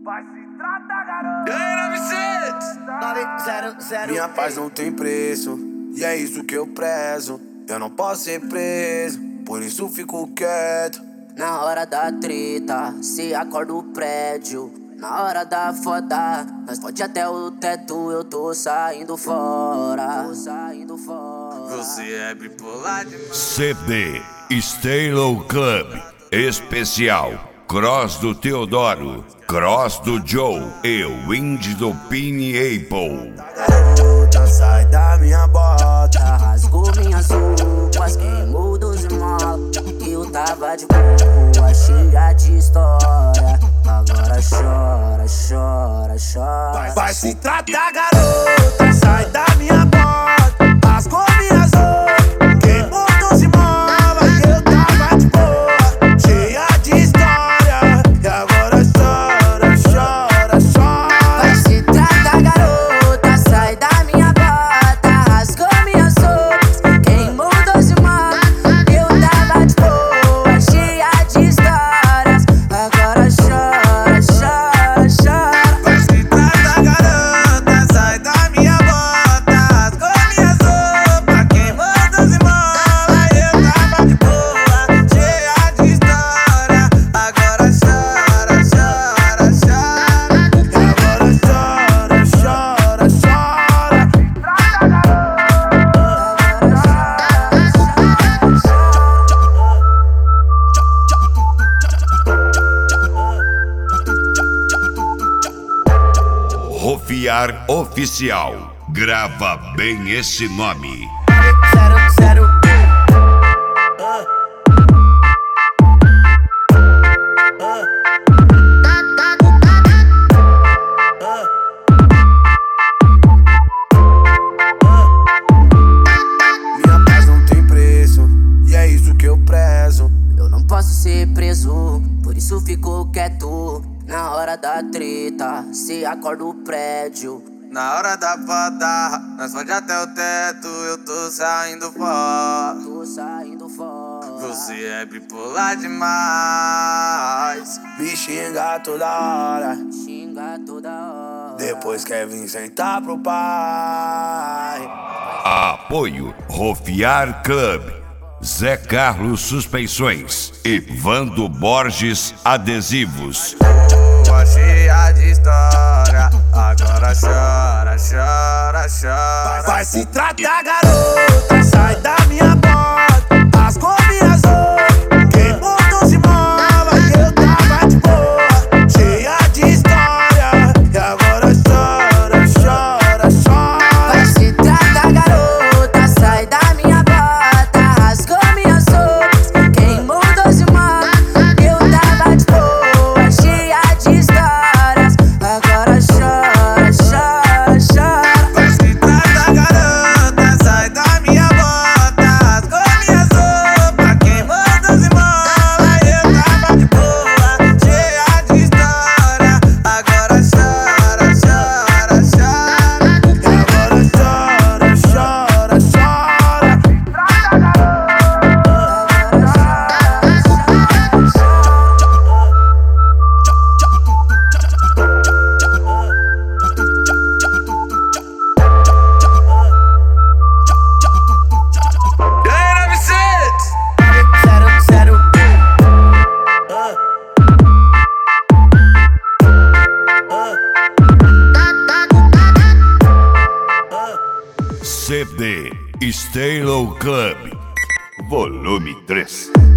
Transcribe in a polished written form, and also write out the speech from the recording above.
Vai se tratar, garoto. 900. Minha paz não tem preço, e é isso que eu prezo. Eu não posso ser preso, por isso fico quieto. Na hora da treta, se acorda o prédio. Na hora da foda, nós pode até o teto. Eu tô saindo fora. Você é bipolar demais. CD Stalo Club Especial Cross do Teodoro, Cross do Joe e Wind do Pini Apple. Garota, sai da minha bota. Rasgou minhas roupas, queimou dos mal. Eu tava de boa, cheia de história. Agora chora, chora, chora. Vai se tratar, garota, sai da minha bota. Rasgou minhas roupas, queimou dos imóveis. Eu tava de boa, cheia de história. E agora chora, chora, chora. Vai se tratar, garota, sai da minha bota. Rasgou minhas roupas, queimou dos imóveis. Eu tava de boa, cheia de histórias. Agora chora, chora, chora. Vai se tratar, garota, sai da minha bota. Rasgou minhas roupas, queimou dos imóveis. Eu tava de boa, cheia de história. Agora chora, chora, chora. E agora chora, chora, chora. Rofiar Oficial. Grava bem esse nome. 00. Minha paz não tem preço, e é isso que eu prezo. Eu não posso ser preso, por isso fico quieto. Na hora da treta, se acorda o prédio. Na hora da foda, nós pode até o teto. Eu tô saindo fora. Tô saindo fora. Você é bipolar demais. Me xinga toda hora, Xinga toda hora. depois quer vir sentar pro pai. Apoio Rofiar Club, Zé Carlos Suspensões e Vando Borges Adesivos. Boa, cheia de história. Agora chora, chora, chora. Vai se tratar, garota, sai da minha bota. Rasgou minhas roupas, queimou dos imóveis. Eu tava de boa, cheia de história. E agora chora, chora, chora. Vai se tratar, garota, sai da minha bota. Rasgou minhas roupas, queimou dos imóveis. Eu tava de boa, cheia de histórias. Agora chora, chora, chora. Vai se tratar, garota, sai da minha bota. Rasgou minhas roupas, queimou dos imóveis. Eu tava de boa, cheia de história. Agora chora, chora, chora. E agora chora, chora, chora. E aí, 900? 00. CD Stalo Club Volume 3.